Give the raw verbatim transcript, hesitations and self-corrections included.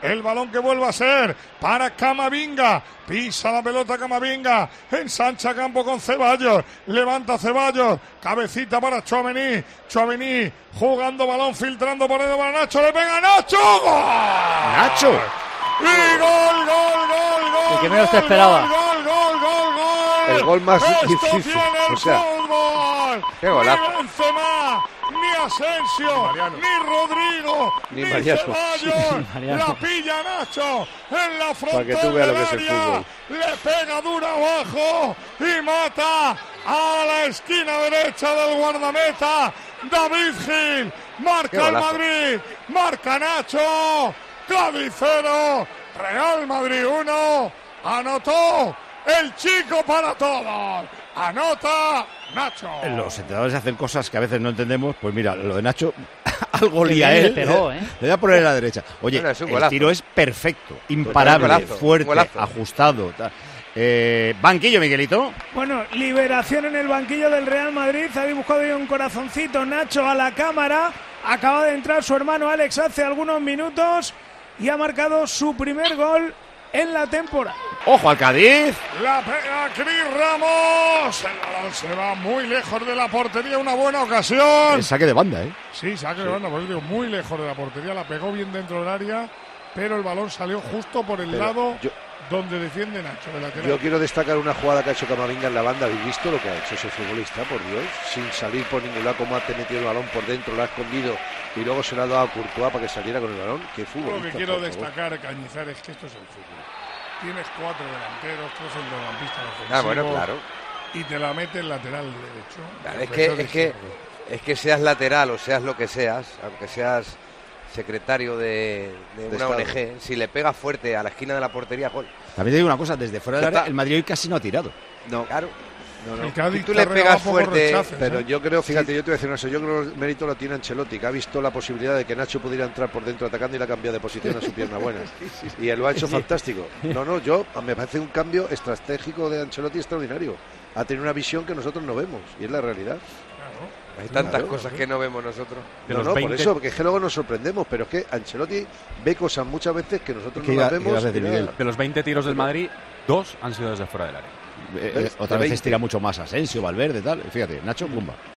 El balón que vuelve a ser para Camavinga. Pisa la pelota Camavinga. Ensancha campo con Ceballos. Levanta Ceballos. Cabecita para Tchouaméni. Tchouaméni jugando balón, filtrando por el para Nacho. Le pega Nacho. ¡Gol! ¡Nacho! Y gol, gol, gol, gol. El que menos te esperaba. Gol, gol, gol, gol, gol. El gol más Esto difícil. Tiene el O sea, fútbol. qué golazo. Ni Benzema, ni Asensio, Ni ni Rodrigo, Ni ni, Mariano. Ceballos. Mariano. La pilla Nacho en la Para que frontal tú veas lo del que es el área. fútbol. Le pega duro abajo y mata a la esquina derecha del guardameta. David Gil. Marca el Madrid. Marca Nacho. Cádiz cero. Real Madrid uno. Anotó el chico para todos. Anota Nacho. Los entrenadores hacen cosas que a veces no entendemos. Pues mira, lo de Nacho, algo lía bien le él. pegó, ¿eh? Le voy a poner a la derecha. Oye, Bueno, es un el golazo. tiro es perfecto, imparable, Golazo, fuerte, golazo. ajustado. Tal. Eh, banquillo, Miguelito. Bueno, liberación en el banquillo del Real Madrid. Habéis buscado ahí un corazoncito. Nacho a la cámara. Acaba de entrar su hermano Alex hace algunos minutos y ha marcado su primer gol en la temporada. Ojo al Cádiz. La pega Cris Ramos. El balón se va muy lejos de la portería. Una buena ocasión. El saque de banda, ¿eh? Sí, saque de banda, por eso digo, muy lejos de la portería. La pegó bien dentro del área, pero el balón salió justo por el Pero lado yo- donde defiende Nacho, de lateral. Yo quiero destacar una jugada que ha hecho Camavinga en la banda. ¿Habéis visto lo que ha hecho ese futbolista? Por Dios, sin salir por ningún lado, como ha metido el balón por dentro, lo ha escondido y luego se lo ha dado a Courtois para que saliera con el balón. Qué fútbol. Lo que quiero destacar, Cañizar, es que esto es el fútbol. Tienes cuatro delanteros, tres centrocampistas ofensivos. Ah, bueno, claro. Y te la mete el lateral derecho. Claro, El es que, defensor es que izquierdo. es que seas lateral o seas lo que seas, aunque seas secretario de, de una Estado. O N G, si le pegas fuerte a la esquina de la portería, gol. También te digo una cosa, desde fuera del Ya área, está. el Madrid hoy casi no ha tirado. No, Claro. no, no. El Cádiz Si tú te le ha regalado pegas pocos fuerte, rechaces, Pero ¿eh? yo creo, fíjate, yo te voy a decir una cosa, yo creo que el mérito lo tiene Ancelotti, que ha visto la posibilidad de que Nacho pudiera entrar por dentro atacando y le ha cambiado de posición a su pierna buena. Y él lo ha hecho fantástico. No, no, yo me parece un cambio estratégico de Ancelotti extraordinario. Ha tenido una visión que nosotros no vemos, y es la realidad. Hay tantas Claro, cosas que no vemos nosotros. De No, los no, por veinte eso, porque es que luego nos sorprendemos, pero es que Ancelotti ve cosas muchas veces que nosotros ¿Qué no iba- las qué vemos. ibas a decir, y nada. Miguel? De los veinte tiros del Madrid, dos han sido desde fuera del área. Eh, eh, ¿Ves? otra De vez veinte. tira mucho más Asensio, Valverde, tal. Fíjate, Nacho, pumba.